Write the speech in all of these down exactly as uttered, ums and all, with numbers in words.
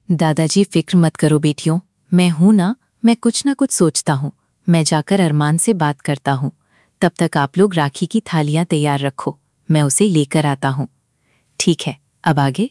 दादाजी फिक्र मत करो बेटियों, मैं हूं ना, मैं कुछ ना कुछ सोचता हूँ। मैं जाकर अरमान से बात करता हूँ। तब तक आप लोग राखी की थालियां तैयार रखो, मैं उसे लेकर आता हूँ। ठीक है, अब आगे।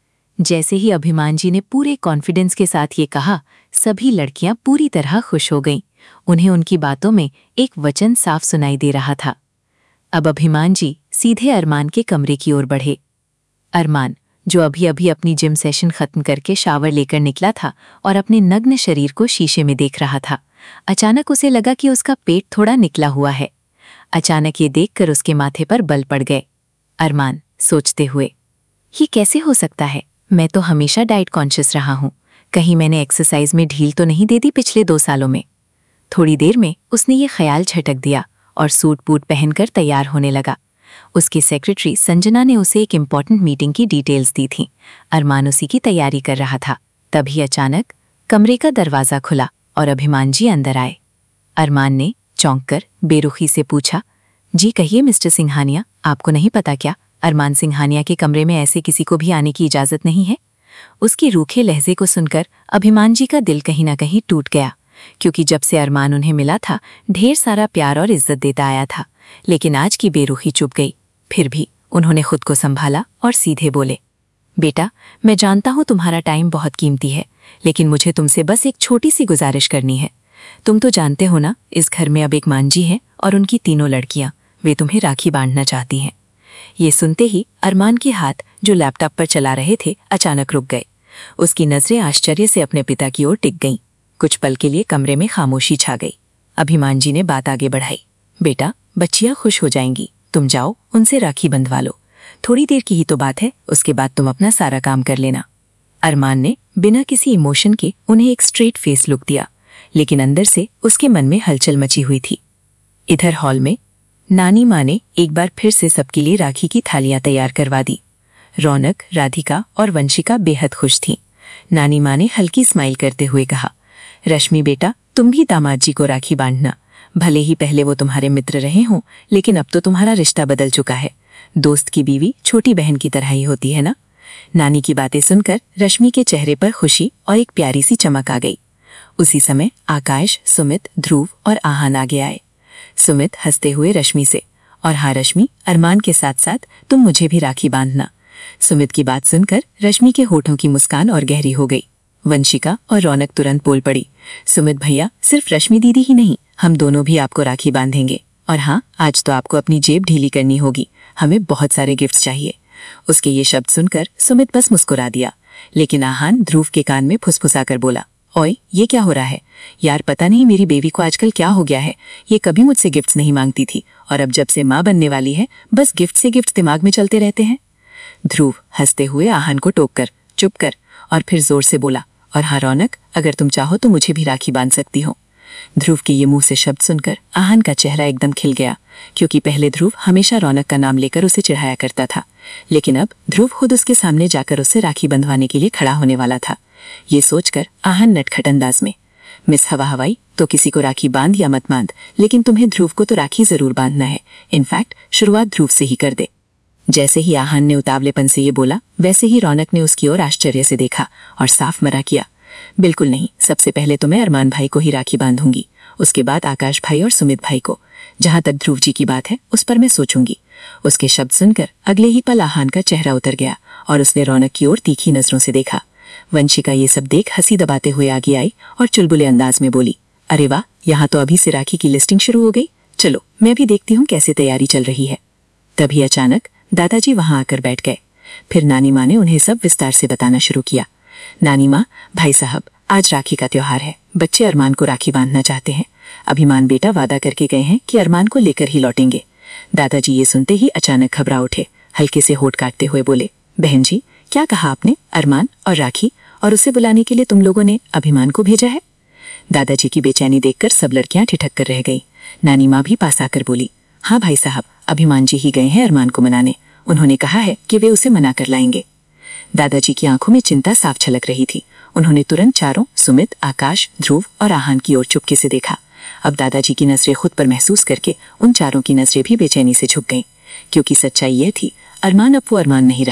जैसे ही अभिमान जी ने पूरे कॉन्फिडेंस के साथ ये कहा, सभी लड़कियां पूरी तरह खुश हो गईं। उन्हें उनकी बातों में एक वचन साफ सुनाई दे रहा था। अब अभिमान जी सीधे अरमान के कमरे की ओर बढ़े। अरमान, जो अभी अभी अपनी जिम सेशन खत्म करके शावर लेकर निकला था और अपने नग्न शरीर को शीशे में देख रहा था, अचानक उसे लगा कि उसका पेट थोड़ा निकला हुआ है। अचानक ये देखकर उसके माथे पर बल पड़ गए। अरमान सोचते हुए, ये कैसे हो सकता है? मैं तो हमेशा डाइट कॉन्शियस रहा हूँ, कहीं मैंने एक्सरसाइज में ढील तो नहीं दे दी पिछले दो सालों में। थोड़ी देर में उसने ये ख्याल झटक दिया और सूट बूट पहनकर तैयार होने लगा। उसकी सेक्रेटरी संजना ने उसे एक इम्पॉर्टेंट मीटिंग की डिटेल्स दी थीं। अरमान उसी की तैयारी कर रहा था। तभी अचानक कमरे का दरवाज़ा खुला और अभिमान जी अंदर आए। अरमान ने चौंक कर बेरुखी से पूछा, जी कहिए मिस्टर सिंघानिया, आपको नहीं पता क्या अरमान सिंघानिया के कमरे में ऐसे किसी को भी आने की इजाज़त नहीं है? उसके रूखे लहजे को सुनकर अभिमान जी का दिल कहीं ना कहीं टूट गया, क्योंकि जब से अरमान उन्हें मिला था ढेर सारा प्यार और इज्जत देता आया था। लेकिन आज की बेरुखी चुप गई। फिर भी उन्होंने खुद को संभाला और सीधे बोले, बेटा, मैं जानता हूं तुम्हारा टाइम बहुत कीमती है, लेकिन मुझे तुमसे बस एक छोटी सी गुजारिश करनी है। तुम तो जानते हो ना, इस घर में अब एक मांझी है और उनकी तीनों लड़कियां, वे तुम्हें राखी बांधना चाहती हैं। ये सुनते ही अरमान के हाथ जो लैपटॉप पर चला रहे थे अचानक रुक गए। उसकी नजरें आश्चर्य से अपने पिता की ओर टिक गईं। कुछ पल के लिए कमरे में खामोशी छा गई। अभिमान जी ने बात आगे बढ़ाई, बेटा, बच्चियां खुश हो जाएंगी, तुम जाओ उनसे राखी बंधवा लो। थोड़ी देर की ही तो बात है, उसके बाद तुम अपना सारा काम कर लेना। अरमान ने बिना किसी इमोशन के उन्हें एक स्ट्रेट फेस लुक दिया, लेकिन अंदर से उसके मन में हलचल मची हुई थी। इधर हॉल में नानी माँ ने एक बार फिर से सबके लिए राखी की थालियां तैयार करवा दी। रौनक, राधिका और वंशिका बेहद खुश थीं। नानी माँ ने हल्की स्माइल करते हुए कहा, रश्मि बेटा, तुम भी दामाद जी को राखी बांधना। भले ही पहले वो तुम्हारे मित्र रहे हों, लेकिन अब तो तुम्हारा रिश्ता बदल चुका है। दोस्त की बीवी छोटी बहन की तरह ही होती है ना। नानी की बातें सुनकर रश्मि के चेहरे पर खुशी और एक प्यारी सी चमक आ गई। उसी समय आकाश, सुमित, ध्रुव और आहान आगे आए। सुमित हंसते हुए रश्मि से, और हाँ रश्मि, अरमान के साथ साथ तुम मुझे भी राखी बांधना। सुमित की बात सुनकर रश्मि के होठों की मुस्कान और गहरी हो गई। वंशिका और रौनक तुरंत बोल पड़ी, सुमित भैया, सिर्फ रश्मि दीदी ही नहीं, हम दोनों भी आपको राखी बांधेंगे। और हाँ, आज तो आपको अपनी जेब ढीली करनी होगी, हमें बहुत सारे गिफ्ट्स चाहिए। उसके ये शब्द सुनकर सुमित बस मुस्कुरा दिया, लेकिन आहान ध्रुव के कान में फुसफुसा कर बोला, ओए, ये क्या हो रहा है यार? पता नहीं मेरी बेबी को आजकल क्या हो गया है। ये कभी मुझसे गिफ्ट्स नहीं मांगती थी, और अब जब से माँ बनने वाली है, बस गिफ्ट से गिफ्ट दिमाग में चलते रहते हैं। ध्रुव हंसते हुए आहान को टोक कर चुप कर, और फिर जोर से बोला, और हाँ रौनक, अगर तुम चाहो तो मुझे भी राखी बांध सकती हो। ध्रुव के ये मुंह से शब्द सुनकर आहान का चेहरा एकदम खिल गया, क्योंकि पहले ध्रुव हमेशा रौनक का नाम लेकर उसे चिढ़ाया करता था, लेकिन अब ध्रुव खुद उसके सामने जाकर उससे राखी बंधवाने के लिए खड़ा होने वाला था। ये सोचकर आहान नटखट अंदाज में, मिस हवा हवाई, तो किसी को राखी बांध या मत बांध, लेकिन तुम्हें ध्रुव को तो राखी जरूर बांधना है। इनफैक्ट शुरुआत ध्रुव से ही कर दे। जैसे ही आहान ने उतावलेपन से ये बोला, वैसे ही रौनक ने उसकी ओर आश्चर्य से देखा और साफ मना किया, बिल्कुल नहीं, सबसे पहले तो मैं अरमान भाई को ही राखी बांधूंगी, उसके बाद आकाश भाई और सुमित भाई को। जहां तक ध्रुव जी की बात है, उस पर मैं सोचूंगी। उसके शब्द सुनकर अगले ही पल आहान का चेहरा उतर गया और उसने रौनक की ओर तीखी नजरों से देखा। वंशिका ये सब देख हंसी दबाते हुए आगे आई और चुलबुले अंदाज में बोली, अरे वाह, यहाँ तो अभी से राखी की लिस्टिंग शुरू हो गई। चलो मैं भी देखती हूँ कैसे तैयारी चल रही है। तभी अचानक दादाजी वहां आकर बैठ गए। फिर नानी माँ ने उन्हें सब विस्तार से बताना शुरू किया। नानी माँ, भाई साहब, आज राखी का त्योहार है, बच्चे अरमान को राखी बांधना चाहते हैं। अभिमान बेटा वादा करके गए हैं कि अरमान को लेकर ही लौटेंगे। दादाजी ये सुनते ही अचानक घबरा उठे, हल्के से होठ काटते हुए बोले, बहन जी, क्या कहा आपने? अरमान और राखी, और उसे बुलाने के लिए तुम लोगों ने अभिमान को भेजा है? दादाजी की बेचैनी देखकर सब लड़कियां ठिठक कर रह गई। नानी माँ भी पास आकर बोली, हाँ भाई साहब, अभिमान जी ही गए हैं अरमान को मनाने। उन्होंने कहा है कि वे उसे मना कर लाएंगे। दादाजी की आंखों में चिंता साफ छलक रही थी। उन्होंने तुरंत चारों, सुमित, आकाश, ध्रुव और आहान की ओर चुपके से देखा। अब दादाजी की नजरें खुद पर महसूस करके उन चारों की नजरें भी बेचैनी से झुक गईं, क्योंकि सच्चाई यह थी, अरमान अब वो अरमान नहीं रहा,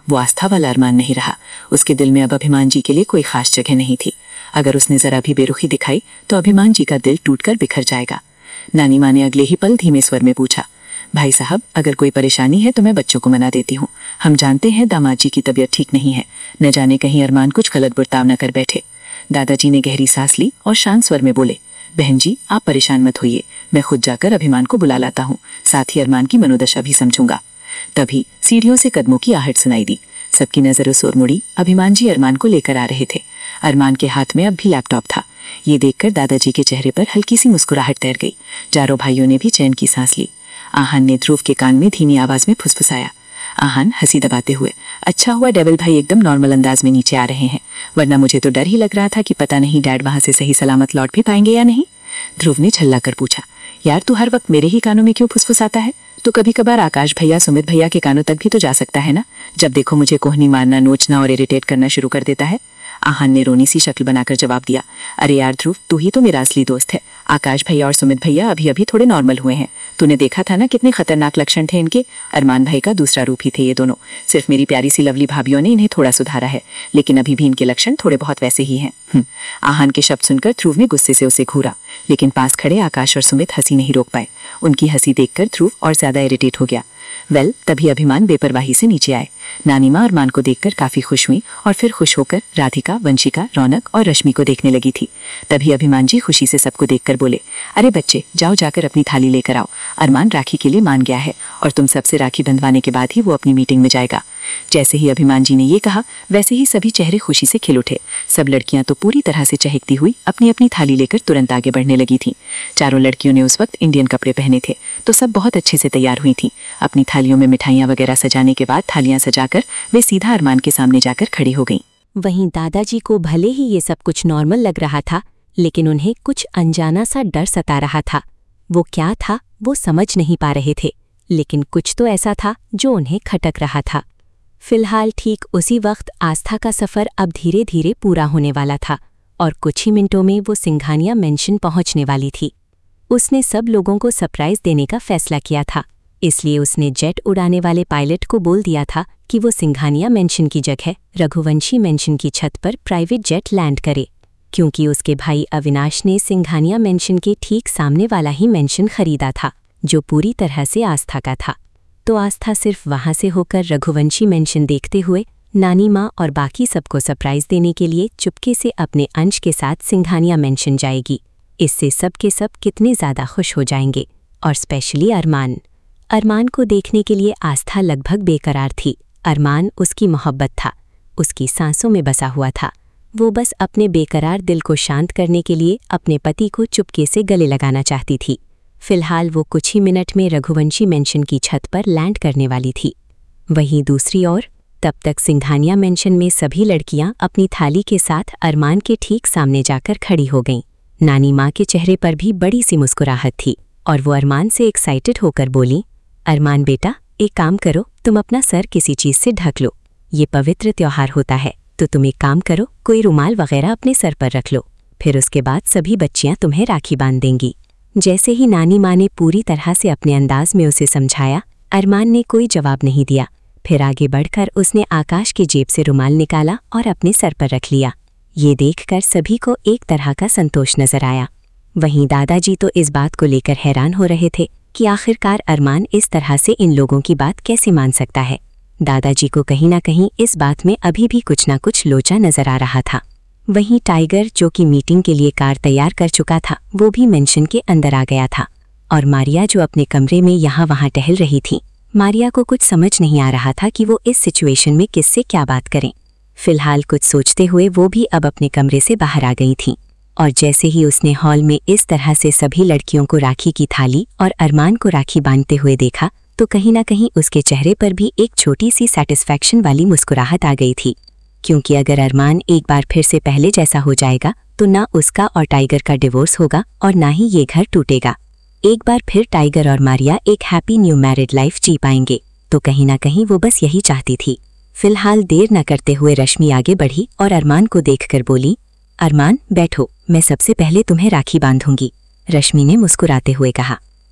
वो आस्था वाला अरमान नहीं रहा। उसके दिल में अब अभिमान जी के लिए कोई खास जगह नहीं थी। अगर उसने जरा भी बेरुखी दिखाई तो अभिमान जी का दिल टूटकर बिखर जाएगा। नानी माँ ने अगले ही पल धीमे स्वर में पूछा, भाई साहब, अगर कोई परेशानी है तो मैं बच्चों को मना देती हूँ। हम जानते हैं दामाद जी की तबीयत ठीक नहीं है, न जाने कहीं अरमान कुछ गलत बर्ताव न कर बैठे। दादाजी ने गहरी सांस ली और शांत स्वर में बोले, बहन जी आप परेशान मत होइए, मैं खुद जाकर अभिमान को बुला लाता हूँ, साथ ही अरमान की मनोदशा भी समझूंगा। तभी सीढ़ियों से कदमों की आहट सुनाई दी। सबकी नजर उस ओर मुड़ी। अभिमान जी अरमान को लेकर आ रहे थे। अरमान के हाथ में अब भी लैपटॉप था। ये देखकर दादाजी के चेहरे पर हल्की सी मुस्कुराहट तैर गई। चारों भाइयों ने भी चैन की सांस ली। आहान ने ध्रुव के कान में धीमी आवाज में फुसफुसाया। आहान हंसी दबाते हुए, अच्छा हुआ डेविल भाई एकदम नॉर्मल अंदाज में नीचे आ रहे हैं, वरना मुझे तो डर ही लग रहा था कि पता नहीं डैड वहां से सही सलामत लौट भी पाएंगे या नहीं। ध्रुव ने झल्ला कर पूछा, यार तू हर वक्त मेरे ही कानों में क्यों फुसफुसाता है? तो कभी कभार आकाश भैया सुमित भैया के कानों तक भी तो जा सकता है ना। जब देखो मुझे कोहनी मारना, नोचना और इरिटेट करना शुरू कर देता है। आहान ने रोनी सी शक्ल बनाकर जवाब दिया, अरे यार ध्रुव, तू ही तो मेरा असली दोस्त है। आकाश भैया और सुमित भैया अभी अभी थोड़े नॉर्मल हुए हैं। तूने देखा था ना कितने खतरनाक लक्षण थे इनके। अरमान भाई का दूसरा रूप ही थे ये दोनों। सिर्फ मेरी प्यारी सी लवली भाभियों ने इन्हें थोड़ा सुधारा है, लेकिन अभी भी इनके लक्षण थोड़े बहुत वैसे ही हैं। आहान के शब्द सुनकर ध्रुव ने गुस्से से उसे घूरा, लेकिन पास खड़े आकाश और सुमित हंसी नहीं रोक पाए। उनकी हंसी देखकर ध्रुव और ज्यादा इरिटेट हो गया। वेल, तभी अभिमान बेपरवाही से नीचे आए। नानी माँ अरमान को देखकर काफी खुश हुई और फिर खुश होकर राधिका, वंशिका, रौनक और रश्मि को देखने लगी थी। तभी अभिमान जी खुशी से सबको देखकर बोले, अरे बच्चे, जाओ जाकर अपनी थाली लेकर आओ। अरमान राखी के लिए मान गया है और तुम सबसे राखी बंधवाने के बाद ही वो अपनी मीटिंग में जाएगा। जैसे ही अभिमान जी ने ये कहा, वैसे ही सभी चेहरे खुशी से खिल उठे। सब लड़कियां तो पूरी तरह से चहकती हुई अपनी अपनी थाली लेकर तुरंत आगे बढ़ने लगी थीं। चारों लड़कियों ने उस वक्त इंडियन कपड़े पहने थे, तो सब बहुत अच्छे से तैयार हुई थीं। अपनी थालियों में मिठाइयाँ वगैरह सजाने के बाद थालियां सजाकर वे सीधा अरमान के सामने जाकर खड़ी हो गईं। वहीं दादाजी को भले ही ये सब कुछ नॉर्मल लग रहा था, लेकिन उन्हें कुछ अनजाना सा डर सता रहा था। वो क्या था वो समझ नहीं पा रहे थे, लेकिन कुछ तो ऐसा था जो उन्हें खटक रहा था। फिलहाल ठीक उसी वक्त आस्था का सफ़र अब धीरे धीरे पूरा होने वाला था और कुछ ही मिनटों में वो सिंघानिया मेंशन पहुंचने वाली थी। उसने सब लोगों को सरप्राइज देने का फैसला किया था, इसलिए उसने जेट उड़ाने वाले पायलट को बोल दिया था कि वो सिंघानिया मेंशन की जगह रघुवंशी मेंशन की छत पर प्राइवेट जेट लैंड करे, क्योंकि उसके भाई अविनाश ने सिंघानिया मेंशन के ठीक सामने वाला ही मेंशन खरीदा था, जो पूरी तरह से आस्था का था। तो आस्था सिर्फ वहां से होकर रघुवंशी मेंशन देखते हुए नानी माँ और बाकी सबको सरप्राइज देने के लिए चुपके से अपने अंश के साथ सिंघानिया मेंशन जाएगी। इससे सब के सब कितने ज़्यादा खुश हो जाएंगे, और स्पेशली अरमान। अरमान को देखने के लिए आस्था लगभग बेकरार थी। अरमान उसकी मोहब्बत था, उसकी सांसों में बसा हुआ था। वो बस अपने बेकरार दिल को शांत करने के लिए अपने पति को चुपके से गले लगाना चाहती थी। फिलहाल वो कुछ ही मिनट में रघुवंशी मेंशन की छत पर लैंड करने वाली थी। वहीं दूसरी ओर तब तक सिंघानिया मेंशन में सभी लड़कियां अपनी थाली के साथ अरमान के ठीक सामने जाकर खड़ी हो गईं। नानी माँ के चेहरे पर भी बड़ी सी मुस्कुराहट थी और वो अरमान से एक्साइटेड होकर बोली, अरमान बेटा, एक काम करो, तुम अपना सर किसी चीज़ से ढक लो। ये पवित्र त्योहार होता है, तो तुम एक काम करो, कोई रुमाल वगैरह अपने सर पर रख लो। फिर उसके बाद सभी बच्चियां तुम्हें राखी बांध देंगी। जैसे ही नानी माँ ने पूरी तरह से अपने अंदाज में उसे समझाया, अरमान ने कोई जवाब नहीं दिया। फिर आगे बढ़कर उसने आकाश की जेब से रुमाल निकाला और अपने सर पर रख लिया। ये देखकर सभी को एक तरह का संतोष नजर आया। वहीं दादाजी तो इस बात को लेकर हैरान हो रहे थे कि आखिरकार अरमान इस तरह से इन लोगों की बात कैसे मान सकता है। दादाजी को कहीं ना कहीं इस बात में अभी भी कुछ ना कुछ लोचा नजर आ रहा था। वहीं टाइगर, जो कि मीटिंग के लिए कार तैयार कर चुका था, वो भी मेंशन के अंदर आ गया था। और मारिया, जो अपने कमरे में यहाँ वहाँ टहल रही थी, मारिया को कुछ समझ नहीं आ रहा था कि वो इस सिचुएशन में किससे क्या बात करें। फिलहाल कुछ सोचते हुए वो भी अब अपने कमरे से बाहर आ गई थी। और जैसे ही उसने हॉल में इस तरह से सभी लड़कियों को राखी की थाली और अरमान को राखी बांधते हुए देखा, तो कहीं ना कहीं उसके चेहरे पर भी एक छोटी सी सेटिस्फैक्शन वाली मुस्कुराहट आ गई थी। क्योंकि अगर अरमान एक बार फिर से पहले जैसा हो जाएगा, तो ना उसका और टाइगर का डिवोर्स होगा और ना ही ये घर टूटेगा। एक बार फिर टाइगर और मारिया एक हैप्पी न्यू मैरिड लाइफ जी पाएंगे। तो कहीं ना कहीं वो बस यही चाहती थी। फिलहाल देर न करते हुए रश्मि आगे बढ़ी और अरमान को देखकर बोली, अरमान बैठो, मैं सबसे पहले तुम्हें राखी बांधूंगी। रश्मि ने मुस्कुराते हुए कहा।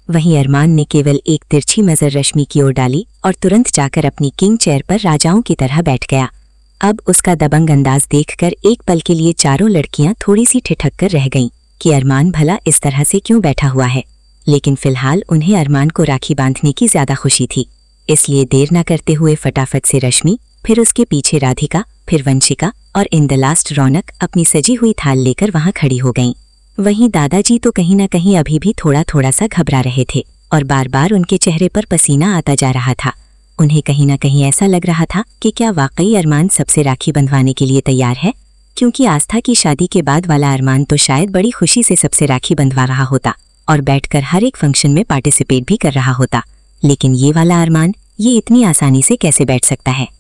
वहीं अरमान ने केवल एक तिरछी नजर रश्मि की ओर डाली और तुरंत जाकर अपनी किंग चेयर पर राजाओं की तरह बैठ गया। अब उसका दबंग अंदाज देखकर एक पल के लिए चारों लड़कियां थोड़ी सी ठिठक कर रह गईं कि अरमान भला इस तरह से क्यों बैठा हुआ है, लेकिन फिलहाल उन्हें अरमान को राखी बांधने की ज्यादा खुशी थी। इसलिए देर न करते हुए फटाफट से रश्मि, फिर उसके पीछे राधिका, फिर वंशिका और इन द लास्ट रौनक अपनी सजी हुई थाल लेकर वहां खड़ी हो गईं। वहीं दादाजी तो कहीं न कहीं अभी भी थोड़ा थोड़ा सा घबरा रहे थे और बार बार उनके चेहरे पर पसीना आता जा रहा था। उन्हें कहीं न कहीं ऐसा लग रहा था कि क्या वाकई अरमान सबसे राखी बंधवाने के लिए तैयार है, क्योंकि आस्था की शादी के बाद वाला अरमान तो शायद बड़ी खुशी से सबसे राखी बंधवा रहा होता और बैठकर हर एक फंक्शन में पार्टिसिपेट भी कर रहा होता, लेकिन ये वाला अरमान ये इतनी आसानी से कैसे बैठ सकता है।